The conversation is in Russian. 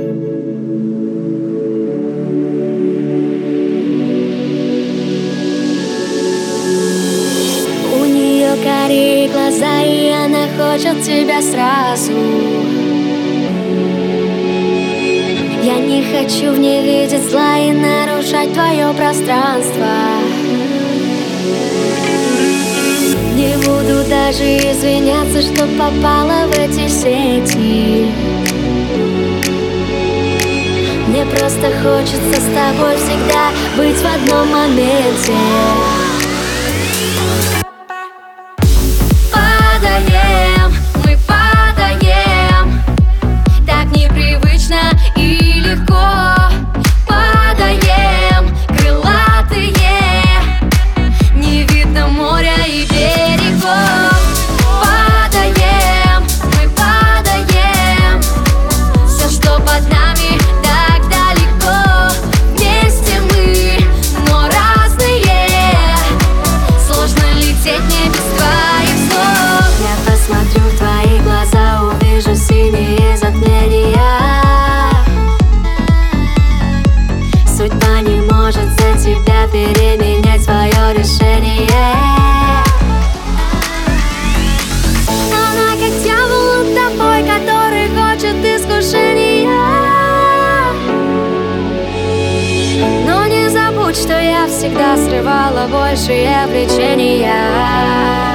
У нее карие глаза, и она хочет тебя сразу. Я не хочу в ней видеть зла и нарушать твое пространство. Не буду даже извиняться, что попала в эти сети. Мне просто хочется с тобой всегда быть в одном моменте. Падаем, мы падаем, так непривычно и легко. Падаем, крылатые, не видно моря и берегов. Падаем, мы падаем, все, что под нами, так далеко. Вместе мы, но разные, сложно лететь не без твоих слов. Я посмотрю в твои глаза, увижу синие затмения. Судьба не может за тебя переменять свое решение. Она как дьявол тобой, который хочет искушения. Но не забудь, что я всегда срывала большие влечения.